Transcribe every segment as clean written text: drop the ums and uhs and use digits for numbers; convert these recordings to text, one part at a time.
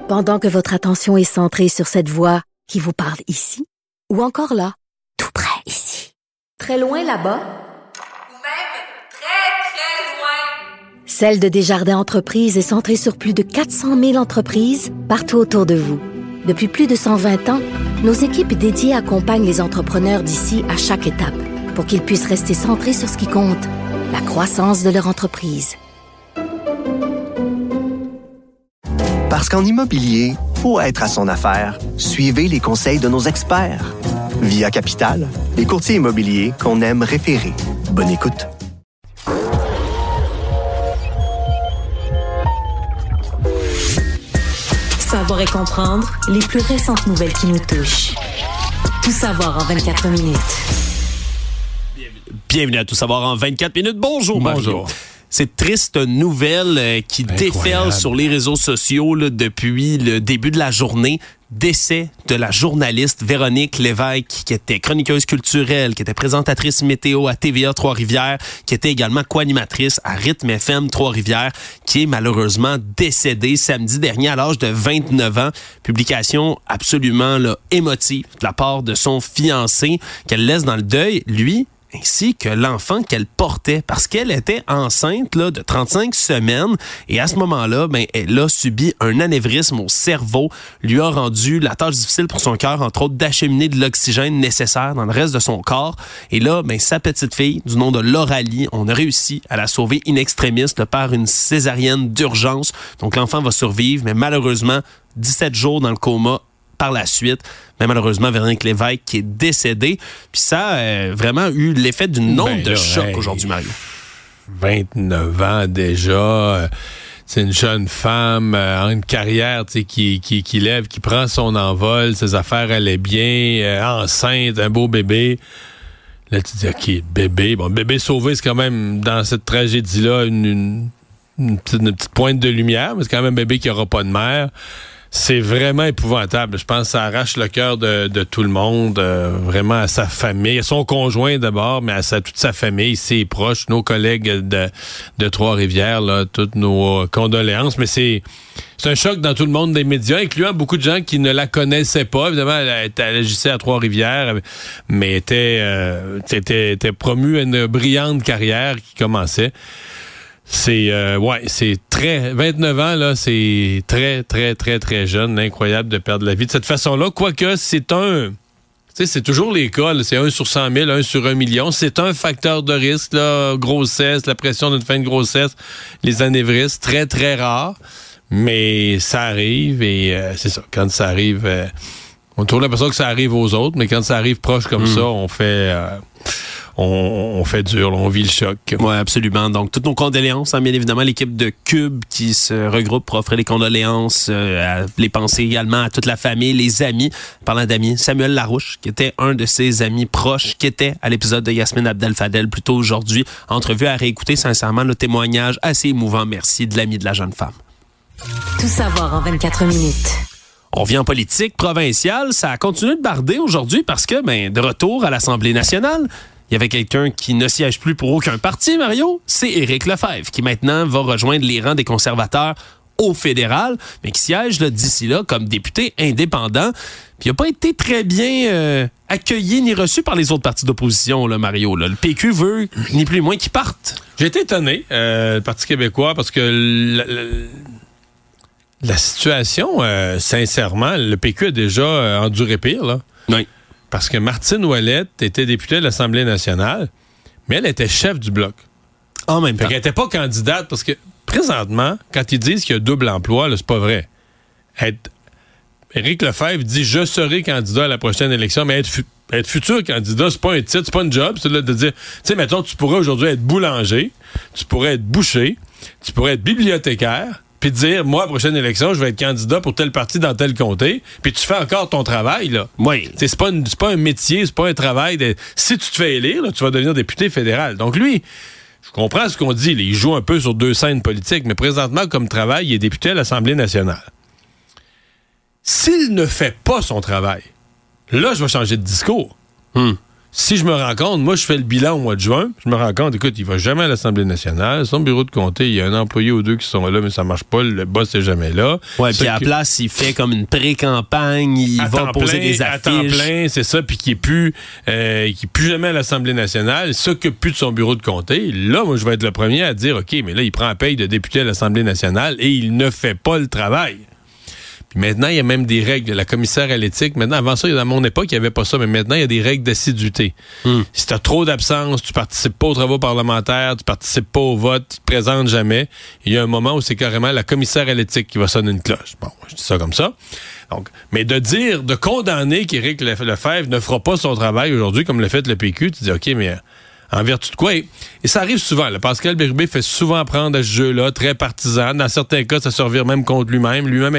Pendant que votre attention est centrée sur cette voix qui vous parle ici, ou encore là, tout près ici, très loin là-bas, ou même très, très loin. Celle de Desjardins Entreprises est centrée sur plus de 400 000 entreprises partout autour de vous. Depuis plus de 120 ans, nos équipes dédiées accompagnent les entrepreneurs d'ici à chaque étape pour qu'ils puissent rester centrés sur ce qui compte, la croissance de leur entreprise. Parce qu'en immobilier, pour être à son affaire, suivez les conseils de nos experts. Via Capital, les courtiers immobiliers qu'on aime référer. Bonne écoute. Savoir et comprendre les plus récentes nouvelles qui nous touchent. Tout savoir en 24 minutes. Bienvenue à Tout savoir en 24 minutes. Bonjour, Mario. Cette triste nouvelle qui déferle sur les réseaux sociaux là, depuis le début de la journée. Décès de la journaliste Véronique Lévesque, qui était chroniqueuse culturelle, qui était présentatrice météo à TVA Trois-Rivières, qui était également co-animatrice à Rythme FM Trois-Rivières, qui est malheureusement décédée samedi dernier à l'âge de 29 ans. Publication absolument là, émotive de la part de son fiancé, qu'elle laisse dans le deuil, lui, ainsi que l'enfant qu'elle portait, parce qu'elle était enceinte là, de 35 semaines et à ce moment-là, elle a subi un anévrisme au cerveau, lui a rendu la tâche difficile pour son cœur, entre autres d'acheminer de l'oxygène nécessaire dans le reste de son corps. Et là, sa petite fille, du nom de Lauralie, on a réussi à la sauver in extremis là, par une césarienne d'urgence. Donc l'enfant va survivre, mais malheureusement, 17 jours dans le coma par la suite. Mais malheureusement, Véronique Lévesque qui est décédée. Puis ça a vraiment eu l'effet d'une onde de choc aujourd'hui, Mario. 29 ans déjà. C'est une jeune femme en une carrière qui lève, qui prend son envol. Ses affaires allaient bien. Enceinte, un beau bébé. Là, tu dis, OK, bébé. Bon, bébé sauvé, c'est quand même, dans cette tragédie-là, une petite pointe de lumière. Mais c'est quand même un bébé qui n'aura pas de mère. C'est vraiment épouvantable. Je pense que ça arrache le cœur de tout le monde, vraiment à sa famille, à son conjoint d'abord, mais à toute sa famille, ses proches, nos collègues de Trois-Rivières, là, toutes nos condoléances. Mais c'est un choc dans tout le monde des médias, incluant beaucoup de gens qui ne la connaissaient pas. Évidemment, elle agissait à Trois-Rivières, mais était promue à une brillante carrière qui commençait. C'est 29 ans là, c'est très très très très jeune, incroyable de perdre la vie de cette façon-là, quoique c'est toujours les cas, là, c'est 1 sur 100 000, 1 sur 1 million, c'est un facteur de risque là, grossesse, la pression d'une fin de grossesse, les anévrismes, très très rare, mais ça arrive et c'est ça, quand ça arrive on a toujours l'impression que ça arrive aux autres, mais quand ça arrive proche comme ça, on fait on fait dur, là, on vit le choc. Oui, absolument. Donc, toutes nos condoléances, bien évidemment, l'équipe de Cube qui se regroupe pour offrir les condoléances, les pensées également à toute la famille, les amis. Parlant d'amis, Samuel Larouche, qui était un de ses amis proches, qui était à l'épisode de Yasmine Abdel-Fadel plus tôt aujourd'hui. Entrevue à réécouter, sincèrement, le témoignage assez émouvant. Merci de l'ami de la jeune femme. Tout savoir en 24 minutes. On vient en politique provinciale. Ça a continué de barder aujourd'hui parce que, de retour à l'Assemblée nationale, il y avait quelqu'un qui ne siège plus pour aucun parti, Mario. C'est Éric Lefebvre, qui maintenant va rejoindre les rangs des conservateurs au fédéral, mais qui siège là, d'ici là comme député indépendant. Puis il n'a pas été très bien accueilli ni reçu par les autres partis d'opposition, là, Mario. Là. Le PQ veut ni plus ni moins qu'il parte. J'ai été étonné, le Parti québécois, parce que la situation, sincèrement, le PQ a déjà enduré pire, là. Oui. Parce que Martine Ouellette était députée de l'Assemblée nationale, mais elle était chef du Bloc. En même temps. Elle n'était pas candidate, parce que présentement, quand ils disent qu'il y a double emploi, là, c'est pas vrai. Éric Lefebvre dit « Je serai candidat à la prochaine élection », mais être futur candidat, c'est pas un titre, c'est pas un job. C'est là de dire, tu sais, mettons, tu pourrais aujourd'hui être boulanger, tu pourrais être boucher, tu pourrais être bibliothécaire, puis dire, moi, à la prochaine élection, je vais être candidat pour tel parti dans tel comté, puis tu fais encore ton travail, là. Oui. C'est pas un métier, c'est pas un travail. Si tu te fais élire, là, tu vas devenir député fédéral. Donc lui, je comprends ce qu'on dit, là, il joue un peu sur deux scènes politiques, mais présentement, comme travail, il est député à l'Assemblée nationale. S'il ne fait pas son travail, là, je vais changer de discours. Si je me rends compte, moi, je fais le bilan au mois de juin, je me rends compte, écoute, il va jamais à l'Assemblée nationale. Son bureau de comté, il y a un employé ou deux qui sont là, mais ça marche pas. Le boss n'est jamais là. Ouais, puis à la place, il fait comme une pré-campagne, il va poser des affiches. À temps plein, c'est ça, puis qui est plus jamais à l'Assemblée nationale, il s'occupe plus de son bureau de comté. Là, moi, je vais être le premier à dire, OK, mais là, il prend la paye de député à l'Assemblée nationale et il ne fait pas le travail. Maintenant, il y a même des règles. La commissaire à l'éthique, maintenant, avant ça, dans mon époque, il n'y avait pas ça, mais maintenant, il y a des règles d'assiduité. Si tu as trop d'absence, tu participes pas aux travaux parlementaires, tu participes pas au vote, tu te présentes jamais, il y a un moment où c'est carrément la commissaire à l'éthique qui va sonner une cloche. Bon, je dis ça comme ça. Donc, mais de condamner qu'Éric Lefebvre ne fera pas son travail aujourd'hui, comme l'a fait le PQ, tu dis, OK, mais en vertu de quoi? Et ça arrive souvent. Là. Pascal Bérubé fait souvent prendre à ce jeu-là, très partisan. Dans certains cas, ça se revire même contre lui-même. Lui-même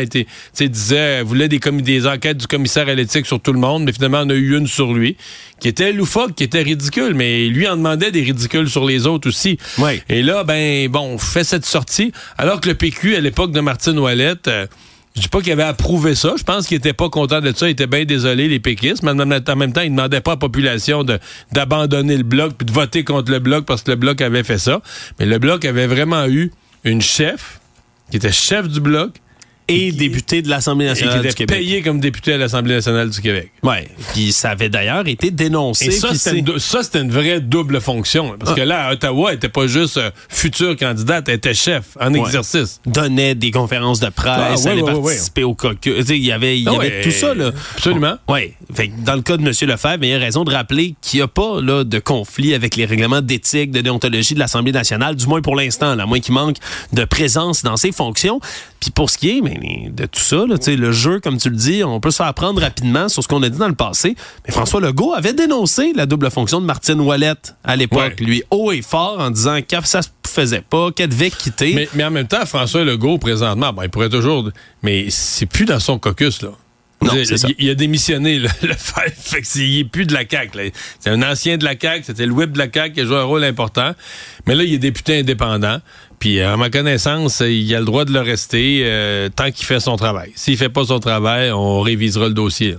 voulait des enquêtes du commissaire à l'éthique sur tout le monde, mais finalement, on a eu une sur lui, qui était loufoque, qui était ridicule, mais lui en demandait des ridicules sur les autres aussi. Ouais. Et là, on fait cette sortie, alors que le PQ, à l'époque de Martine Ouellette, je dis pas qu'il avait approuvé ça. Je pense qu'il était pas content de ça. Il était bien désolé, les péquistes. Mais en même temps, il demandait pas à la population d'abandonner le Bloc puis de voter contre le Bloc parce que le Bloc avait fait ça. Mais le Bloc avait vraiment eu une chef qui était chef du Bloc et député de l'Assemblée nationale du Québec. Et qui était payé comme député à l'Assemblée nationale du Québec. Oui, puis ça avait d'ailleurs été dénoncé. Et ça, c'était une vraie double fonction. Parce que là, à Ottawa, elle était pas juste future candidate, elle était chef en exercice. Donnait des conférences de presse, allait participer au caucus. Il y avait tout ça. Là. Absolument. Oui. Dans le cas de M. Lefebvre, il y a raison de rappeler qu'il n'y a pas là, de conflit avec les règlements d'éthique, de déontologie de l'Assemblée nationale, du moins pour l'instant, à moins qu'il manque de présence dans ses fonctions. Puis pour ce qui est de tout ça, là, le jeu, comme tu le dis, on peut se faire apprendre rapidement sur ce qu'on a dit dans le passé. Mais François Legault avait dénoncé la double fonction de Martine Ouellette à l'époque, lui, haut et fort, en disant que ça se faisait pas, qu'elle devait quitter. Mais en même temps, François Legault, présentement, il pourrait toujours... Mais c'est plus dans son caucus, là. Non, c'est ça. Il a démissionné, le fait. Fait que il est plus de la CAQ. Là. C'est un ancien de la CAQ, c'était le whip de la CAQ qui a joué un rôle important. Mais là, il est député indépendant. Puis, à ma connaissance, il a le droit de le rester tant qu'il fait son travail. S'il fait pas son travail, on révisera le dossier.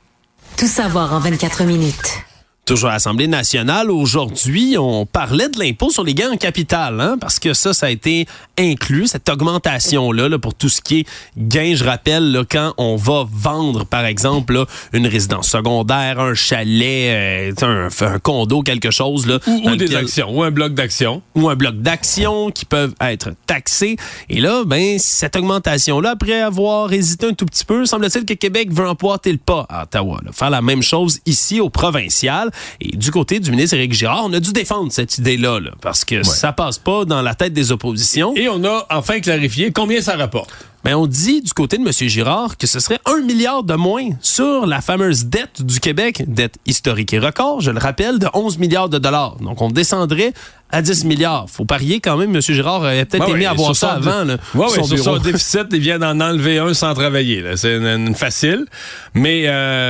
Tout savoir en 24 minutes. Toujours à l'Assemblée nationale, aujourd'hui, on parlait de l'impôt sur les gains en capital, parce que ça a été inclus, cette augmentation-là, pour tout ce qui est gain. Je rappelle, là, quand on va vendre, par exemple, là, une résidence secondaire, un chalet, un condo, quelque chose. Là, ou des actions, ou un bloc d'actions. Ou un bloc d'actions qui peuvent être taxés. Et là, cette augmentation-là, après avoir hésité un tout petit peu, semble-t-il que Québec veut emboîter le pas à Ottawa. Là, faire la même chose ici, au provincial. Et du côté du ministre Éric Girard, on a dû défendre cette idée-là, parce que ça passe pas dans la tête des oppositions. Et on a enfin clarifié combien ça rapporte. On dit du côté de M. Girard que ce serait 1 milliard de moins sur la fameuse dette du Québec, dette historique et record, je le rappelle, de 11 milliards de dollars. Donc, on descendrait à 10 milliards. Faut parier quand même, M. Girard aurait peut-être aimé avoir ça avant. Sur son déficit, il vient d'en enlever un sans travailler. Là. C'est une facile. Mais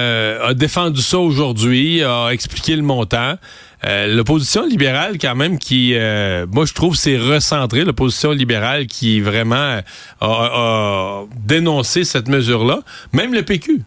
a défendu ça aujourd'hui, a expliqué le montant. L'opposition libérale, quand même, qui, moi, je trouve, c'est recentré. L'opposition libérale qui vraiment a dénoncé cette mesure-là. Même le PQ.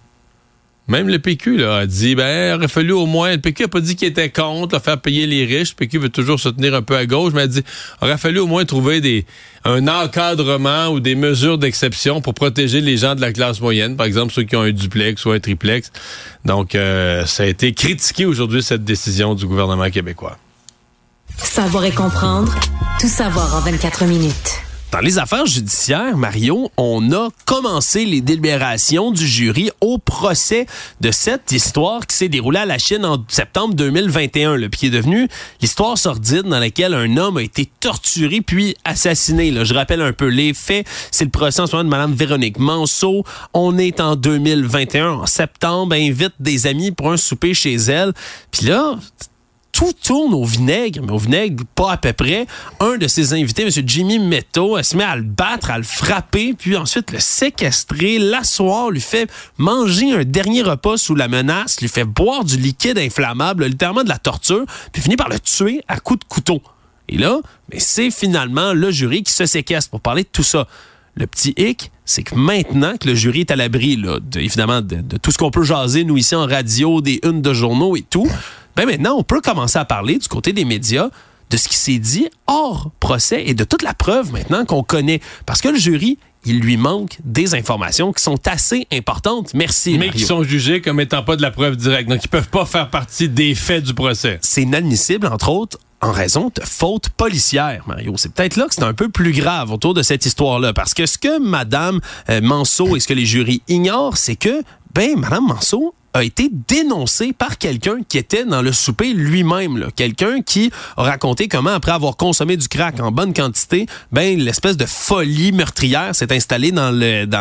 A dit, il aurait fallu au moins... Le PQ n'a pas dit qu'il était contre, faire payer les riches. Le PQ veut toujours se tenir un peu à gauche, mais a dit, aurait fallu au moins trouver un encadrement ou des mesures d'exception pour protéger les gens de la classe moyenne. Par exemple, ceux qui ont un duplex ou un triplex. Donc, ça a été critiqué aujourd'hui, cette décision du gouvernement québécois. Savoir et comprendre. Tout savoir en 24 minutes. Dans les affaires judiciaires, Mario, on a commencé les délibérations du jury au procès de cette histoire qui s'est déroulée à la Chine en septembre 2021, puis qui est devenue l'histoire sordide dans laquelle un homme a été torturé puis assassiné. Là. Je rappelle un peu les faits. C'est le procès en ce moment de Mme Véronique Manceau. On est en 2021, en septembre, elle invite des amis pour un souper chez elle. Puis là... tout tourne au vinaigre, mais au vinaigre, pas à peu près. Un de ses invités, M. Jimmy Metto, elle se met à le battre, à le frapper, puis ensuite le séquestrer, l'asseoir, lui fait manger un dernier repas sous la menace, lui fait boire du liquide inflammable, littéralement de la torture, puis finit par le tuer à coups de couteau. Et là, c'est finalement le jury qui se séquestre pour parler de tout ça. Le petit hic, c'est que maintenant que le jury est à l'abri, là, évidemment, de tout ce qu'on peut jaser, nous, ici, en radio, des unes de journaux et tout, Ben maintenant, on peut commencer à parler du côté des médias de ce qui s'est dit hors procès et de toute la preuve maintenant qu'on connaît. Parce que le jury, il lui manque des informations qui sont assez importantes. Merci, mais Mario. Qui sont jugées comme étant pas de la preuve directe. Donc, ils peuvent pas faire partie des faits du procès. C'est inadmissible, entre autres, en raison de fautes policières, Mario. C'est peut-être là que c'est un peu plus grave autour de cette histoire-là. Parce que ce que Mme Manceau et ce que les jurys ignorent, c'est que, Mme Manceau a été dénoncé par quelqu'un qui était dans le souper lui-même. Là. Quelqu'un qui a raconté comment, après avoir consommé du crack en bonne quantité, l'espèce de folie meurtrière s'est installée dans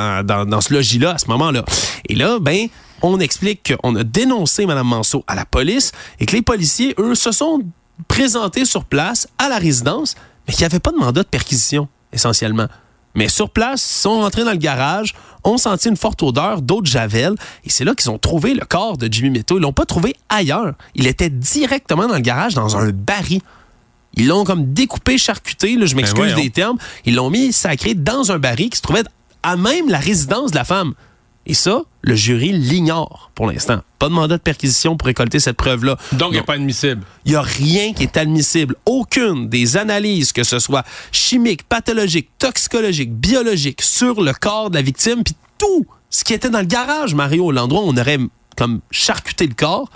ce logis-là à ce moment-là. Et là, on explique qu'on a dénoncé Mme Manceau à la police et que les policiers, eux, se sont présentés sur place à la résidence, mais qu'il n'y avait pas de mandat de perquisition, essentiellement. Mais sur place, ils sont rentrés dans le garage, ont senti une forte odeur d'eau de javel, et c'est là qu'ils ont trouvé le corps de Jimmy Métaux. Ils l'ont pas trouvé ailleurs. Il était directement dans le garage, dans un baril. Ils l'ont comme découpé, charcuté, là, je m'excuse des termes. Ils l'ont mis sacré dans un baril qui se trouvait à même la résidence de la femme. Et ça, le jury l'ignore pour l'instant. Pas de mandat de perquisition pour récolter cette preuve-là. Donc, il n'est pas admissible. Il n'y a rien qui est admissible. Aucune des analyses, que ce soit chimiques, pathologiques, toxicologiques, biologiques, sur le corps de la victime, puis tout ce qui était dans le garage, Mario, l'endroit où on aurait comme charcuté le corps,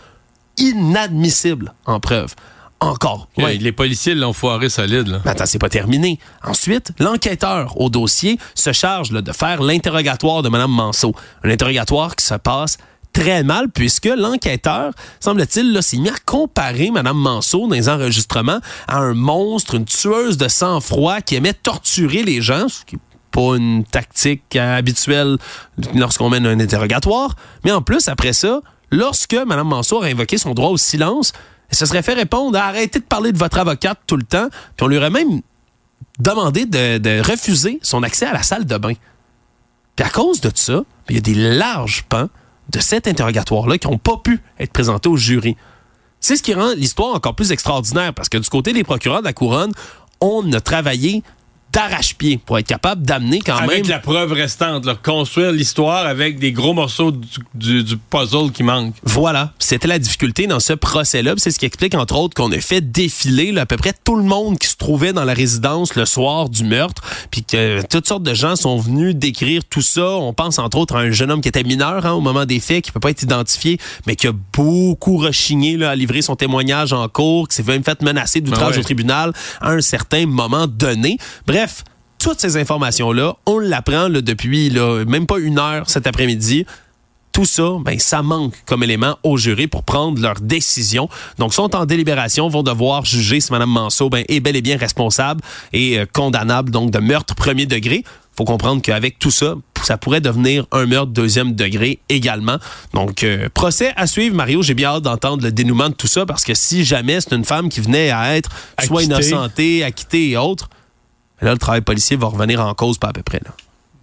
inadmissible en preuve. Encore. Ouais. Les policiers l'ont foiré solide. Là. Attends, c'est pas terminé. Ensuite, l'enquêteur au dossier se charge de faire l'interrogatoire de Mme Manceau. Un interrogatoire qui se passe très mal puisque l'enquêteur, semble-t-il, s'est mis à comparer Mme Manceau dans les enregistrements à un monstre, une tueuse de sang-froid qui aimait torturer les gens, ce qui n'est pas une tactique habituelle lorsqu'on mène un interrogatoire. Mais en plus, après ça, lorsque Mme Manceau a invoqué son droit au silence, elle se serait fait répondre à arrêter de parler de votre avocate tout le temps, puis on lui aurait même demandé de refuser son accès à la salle de bain. Puis à cause de ça, il y a des larges pans de cet interrogatoire-là qui n'ont pas pu être présentés au jury. C'est ce qui rend l'histoire encore plus extraordinaire, parce que du côté des procureurs de la Couronne, on a travaillé d'arrache-pied pour être capable d'amener quand même... Avec la preuve restante, là, construire l'histoire avec des gros morceaux du puzzle qui manquent. Voilà, c'était la difficulté dans ce procès-là. C'est ce qui explique, entre autres, qu'on a fait défiler là, à peu près tout le monde qui se trouvait dans la résidence le soir du meurtre, puis que toutes sortes de gens sont venus décrire tout ça. On pense, entre autres, à un jeune homme qui était mineur au moment des faits, qui peut pas être identifié, mais qui a beaucoup rechigné là, à livrer son témoignage en cours, qui s'est même fait menacer d'outrage au tribunal à un certain moment donné. Bref, toutes ces informations-là, on l'apprend depuis même pas une heure cet après-midi. Tout ça, ça manque comme élément au jury pour prendre leur décision. Donc, sont en délibération, vont devoir juger si Mme Manceau est bel et bien responsable et condamnable donc de meurtre premier degré. Faut comprendre qu'avec tout ça, ça pourrait devenir un meurtre deuxième degré également. Donc, procès à suivre, Mario. J'ai bien hâte d'entendre le dénouement de tout ça parce que si jamais c'est une femme qui venait à être soit innocentée, acquittée et autres, là, le travail policier va revenir en cause pas à peu près. Là.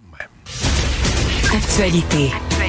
Ouais. Actualité.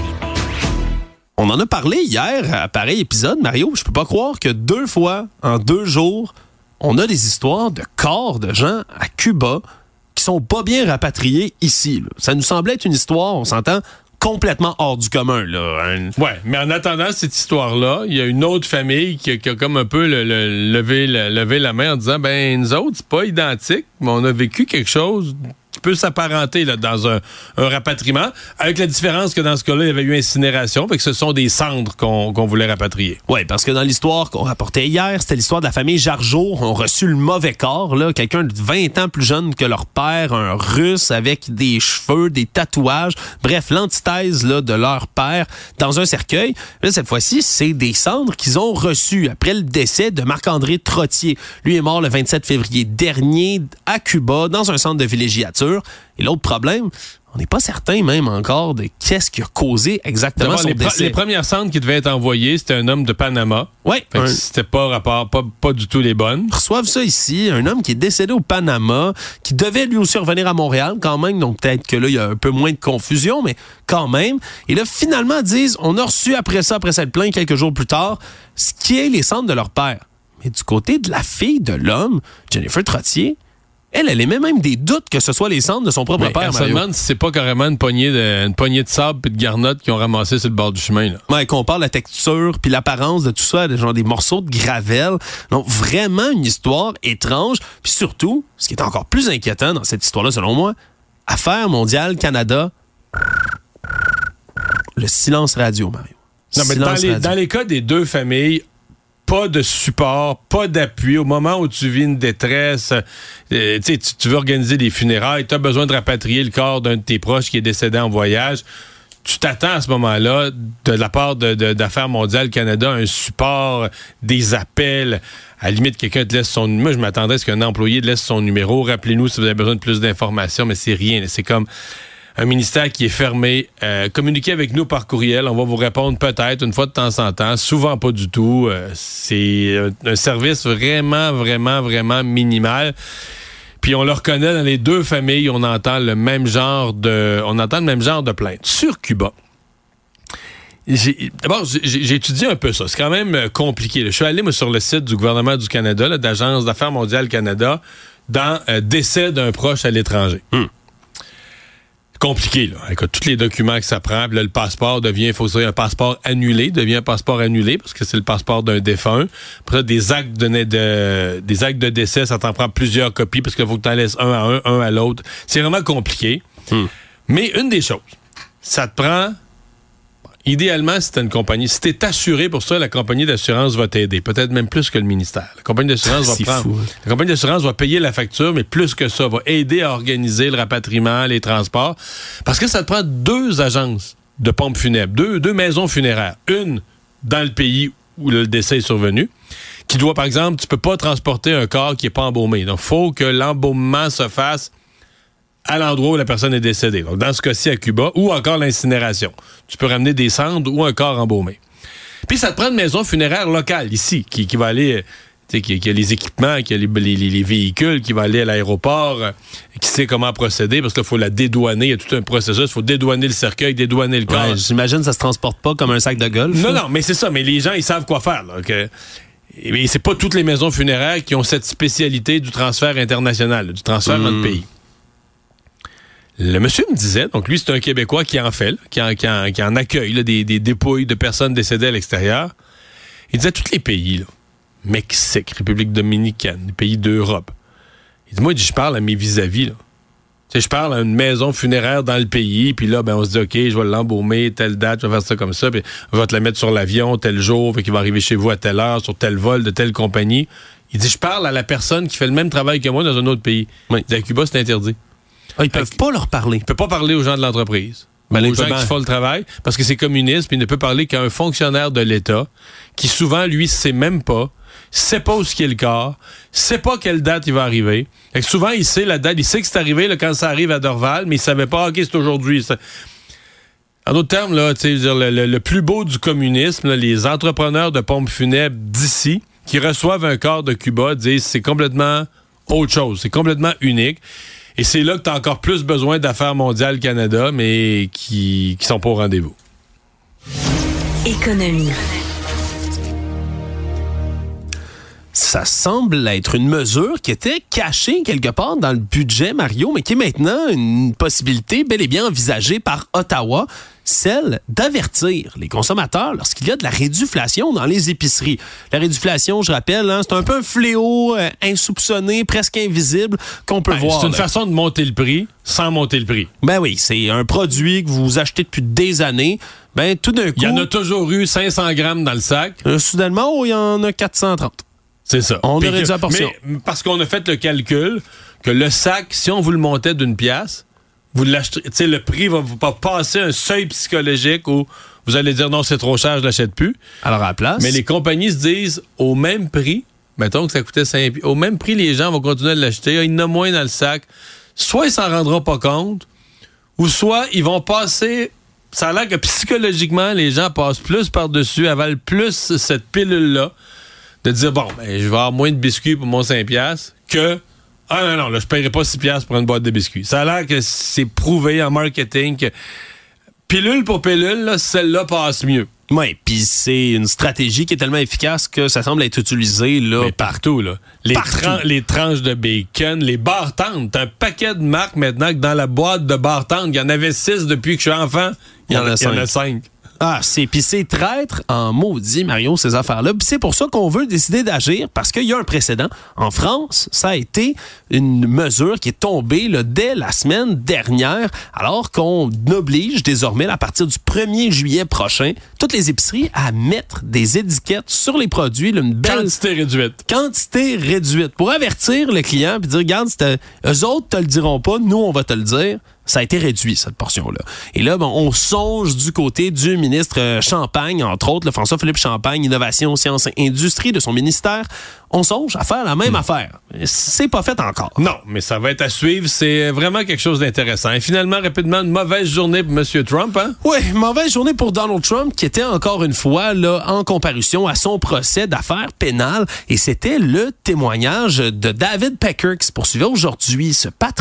On en a parlé hier à pareil épisode, Mario. Je peux pas croire que 2 fois, en 2 jours, on a des histoires de corps de gens à Cuba qui sont pas bien rapatriés ici. Là. Ça nous semblait être une histoire, on s'entend, complètement hors du commun. Là. Ouais, mais en attendant cette histoire-là, il y a une autre famille qui a comme un peu levé la main en disant, nous autres, c'est pas identique, mais on a vécu quelque chose qui peut s'apparenter là, dans un rapatriement, avec la différence que dans ce cas-là, il y avait eu incinération, fait que ce sont des cendres qu'on voulait rapatrier. Oui, parce que dans l'histoire qu'on rapportait hier, c'était l'histoire de la famille Jargeau. On a reçu le mauvais corps, là, quelqu'un de 20 ans plus jeune que leur père, un Russe avec des cheveux, des tatouages, bref, l'antithèse là, de leur père dans un cercueil. Là, cette fois-ci, c'est des cendres qu'ils ont reçues après le décès de Marc-André Trottier. Lui est mort le 27 février dernier à Cuba, dans un centre de villégiature. Et l'autre problème, on n'est pas certain même encore de qu'est-ce qui a causé exactement son décès. Les premières cendres qui devaient être envoyées, c'était un homme de Panama. Oui. C'était pas du tout les bonnes. Ils reçoivent ça ici, un homme qui est décédé au Panama, qui devait lui aussi revenir à Montréal quand même, donc peut-être que là, il y a un peu moins de confusion, mais quand même. Et là, finalement, disent, on a reçu après cette plainte quelques jours plus tard, ce qui est les cendres de leur père. Mais du côté de la fille de l'homme, Jennifer Trottier, elle émet même des doutes que ce soit les cendres de son propre père. Elle se demande si c'est pas carrément une poignée de sable et de garnottes qu'ils ont ramassé sur le bord du chemin. Là. Ouais, qu'on parle de la texture puis l'apparence de tout ça, genre des morceaux de gravelle. Donc, vraiment une histoire étrange. Puis surtout, ce qui est encore plus inquiétant dans cette histoire-là, selon moi, Affaires mondiales Canada, le silence radio, Mario. Non, mais dans les cas des deux familles, pas de support, pas d'appui. Au moment où tu vis une détresse, tu veux organiser des funérailles, tu as besoin de rapatrier le corps d'un de tes proches qui est décédé en voyage. Tu t'attends à ce moment-là, de la part d'Affaires mondiales Canada, un support, des appels. À la limite, quelqu'un te laisse son numéro. Moi, je m'attendais à ce qu'un employé te laisse son numéro. Rappelez-nous si vous avez besoin de plus d'informations, mais c'est rien. C'est comme un ministère qui est fermé. Communiquez avec nous par courriel. On va vous répondre peut-être une fois de temps en temps. Souvent pas du tout. C'est un service vraiment, vraiment, vraiment minimal. Puis on le reconnaît dans les deux familles. On entend le même genre de plainte. Sur Cuba, D'abord, j'ai étudié un peu ça. C'est quand même compliqué. Je suis allé, moi, sur le site du gouvernement du Canada, là, d'Agence d'Affaires mondiales Canada, dans décès d'un proche à l'étranger. Compliqué, là. Écoute, tous les documents que ça prend, puis là, le passeport devient un passeport annulé, parce que c'est le passeport d'un défunt. Après ça, des actes de décès, ça t'en prend plusieurs copies, parce qu'il faut que tu en laisses un à l'autre. C'est vraiment compliqué. Mais une des choses, ça te prend... Idéalement, si t'as une compagnie, si t'es assuré pour ça, la compagnie d'assurance va t'aider. Peut-être même plus que le ministère. La compagnie d'assurance La compagnie d'assurance va payer la facture, mais plus que ça, va aider à organiser le rapatriement, les transports. Parce que ça te prend 2 agences de pompes funèbres, deux maisons funéraires. Une dans le pays où le décès est survenu, qui doit, par exemple, tu peux pas transporter un corps qui est pas embaumé. Donc, faut que l'embaumement se fasse à l'endroit où la personne est décédée. Donc, dans ce cas-ci, à Cuba, ou encore l'incinération. Tu peux ramener des cendres ou un corps embaumé. Puis, ça te prend une maison funéraire locale, ici, qui va aller... qui a les équipements, qui a les véhicules, qui va aller à l'aéroport, qui sait comment procéder, parce qu'il faut la dédouaner. Il y a tout un processus. Il faut dédouaner le cercueil, dédouaner le corps. Ouais, j'imagine que ça se transporte pas comme un sac de golf. Non, mais c'est ça. Mais les gens, ils savent quoi faire. Là, et c'est pas toutes les maisons funéraires qui ont cette spécialité du transfert international, du transfert entre pays. Le monsieur me disait, donc lui, c'est un Québécois qui en fait, qui en accueille là, des dépouilles de personnes décédées à l'extérieur. Il disait, tous les pays, là, Mexique, République dominicaine, les pays d'Europe. Il dit, moi, je parle à mes vis-à-vis. Là. Tu sais, je parle à une maison funéraire dans le pays, puis là, ben, on se dit, OK, je vais l'embaumer, telle date, je vais faire ça comme ça, puis je vais te la mettre sur l'avion, tel jour, fait qu'il va arriver chez vous à telle heure, sur tel vol, de telle compagnie. Il dit, je parle à la personne qui fait le même travail que moi dans un autre pays. Oui. Il dit, à Cuba, c'est interdit. Ah, ils peuvent pas leur parler. Il peut pas parler aux gens de l'entreprise. Aux gens qui font le travail, parce que c'est communiste, puis il ne peut parler qu'à un fonctionnaire de l'État, qui souvent, lui, sait même pas, sait pas où est le corps, sait pas quelle date il va arriver. Fait que souvent, il sait la date, il sait que c'est arrivé là, quand ça arrive à Dorval, mais il savait pas, OK, c'est aujourd'hui. En d'autres termes, là, le plus beau du communisme, là, les entrepreneurs de pompes funèbres d'ici, qui reçoivent un corps de Cuba, disent c'est complètement autre chose, c'est complètement unique. Et c'est là que tu as encore plus besoin d'Affaires mondiales Canada, mais qui sont pas au rendez-vous. Économie. Ça semble être une mesure qui était cachée quelque part dans le budget, Mario, mais qui est maintenant une possibilité bel et bien envisagée par Ottawa, celle d'avertir les consommateurs lorsqu'il y a de la réduflation dans les épiceries. La réduflation, je rappelle, c'est un peu un fléau insoupçonné, presque invisible, qu'on peut voir. C'est une façon de monter le prix sans monter le prix. Ben oui, c'est un produit que vous achetez depuis des années. Ben tout d'un coup... Il y en a toujours eu 500 grammes dans le sac. Soudainement, il y en a 430. C'est ça. On a réduit la portion. Mais parce qu'on a fait le calcul que le sac, si on vous le montait d'une pièce, vous l'achetez, tu sais, le prix va vous passer un seuil psychologique où vous allez dire non, c'est trop cher, je l'achète plus. Alors à la place. Mais les compagnies se disent au même prix, mettons que ça coûtait 5 au même prix, les gens vont continuer à l'acheter. Il y en a moins dans le sac. Soit ils s'en rendront pas compte, ou soit ils vont passer. Ça a l'air que psychologiquement, les gens passent plus par-dessus, avalent plus cette pilule-là, de dire, bon, ben, je vais avoir moins de biscuits pour mon 5$ que, ah non, là, je ne paierai pas 6$ pour une boîte de biscuits. Ça a l'air que c'est prouvé en marketing que pilule pour pilule, là, celle-là passe mieux. Oui, puis c'est une stratégie qui est tellement efficace que ça semble être utilisé là, partout. Là. Les tranches de bacon, les bar tendres. T'as un paquet de marques maintenant que dans la boîte de bar tendres, il y en avait 6 depuis que je suis enfant. Il y en a 5. Ah, c'est traître en maudit, Mario, ces affaires-là. Puis c'est pour ça qu'on veut décider d'agir, parce qu'il y a un précédent. En France, ça a été une mesure qui est tombée là, dès la semaine dernière, alors qu'on oblige désormais, à partir du 1er juillet prochain, toutes les épiceries à mettre des étiquettes sur les produits, là, une belle quantité réduite, pour avertir le client puis dire, regarde, eux autres te le diront pas, nous on va te le dire. Ça a été réduit, cette portion-là. Et là, on songe du côté du ministre Champagne, entre autres, le François-Philippe Champagne, Innovation, Sciences et Industrie de son ministère. On songe à faire la même affaire. C'est pas fait encore. Non, mais ça va être à suivre. C'est vraiment quelque chose d'intéressant. Et finalement, rapidement, une mauvaise journée pour M. Trump, hein? Oui, mauvaise journée pour Donald Trump, qui était encore une fois là en comparution à son procès d'affaires pénales. Et c'était le témoignage de David Pecker qui se poursuivait aujourd'hui.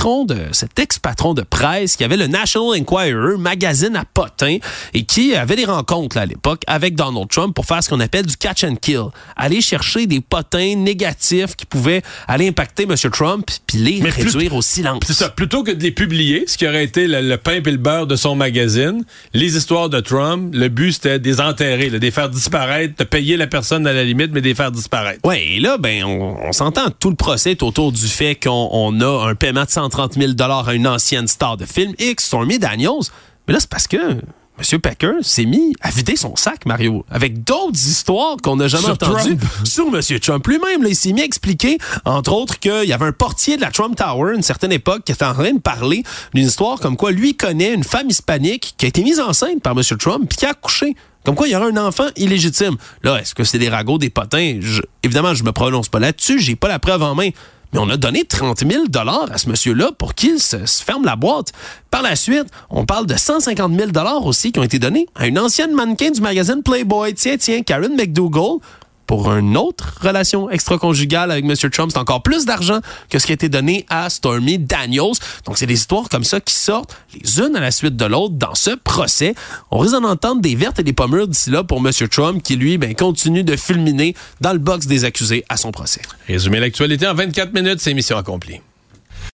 Cet ex-patron de presse qui avait le National Enquirer, magazine à potins, et qui avait des rencontres là, à l'époque avec Donald Trump pour faire ce qu'on appelle du catch and kill. Aller chercher des potins négatifs qui pouvaient aller impacter M. Trump puis les réduire au silence. C'est ça. Plutôt que de les publier, ce qui aurait été le pain et le beurre de son magazine, les histoires de Trump, le but c'était de les enterrer, de les faire disparaître, de payer la personne à la limite, mais de les faire disparaître. Oui, et là, on s'entend, tout le procès est autour du fait qu'on a un paiement de 130 000 $ à une ancienne star de film X, Stormy Daniels. Mais là, c'est parce que M. Pecker s'est mis à vider son sac, Mario, avec d'autres histoires qu'on n'a jamais entendues sur M. Trump. Lui-même, là, il s'est mis à expliquer, entre autres, qu'il y avait un portier de la Trump Tower, à une certaine époque, qui était en train de parler d'une histoire comme quoi lui connaît une femme hispanique qui a été mise enceinte par M. Trump puis qui a accouché. Comme quoi, il y aurait un enfant illégitime. Là, est-ce que c'est des ragots, des potins? Évidemment, je me prononce pas là-dessus, j'ai pas la preuve en main. Mais on a donné 30 000 $ à ce monsieur-là pour qu'il se ferme la boîte. Par la suite, on parle de 150 000 $ aussi qui ont été donnés à une ancienne mannequin du magazine Playboy. Tiens, Karen McDougal. Pour une autre relation extra-conjugale avec M. Trump, c'est encore plus d'argent que ce qui a été donné à Stormy Daniels. Donc, c'est des histoires comme ça qui sortent les unes à la suite de l'autre dans ce procès. On risque d'en entendre des vertes et des pas mûres d'ici là pour M. Trump qui, lui, continue de fulminer dans le box des accusés à son procès. Résumer l'actualité en 24 minutes, c'est mission accomplie.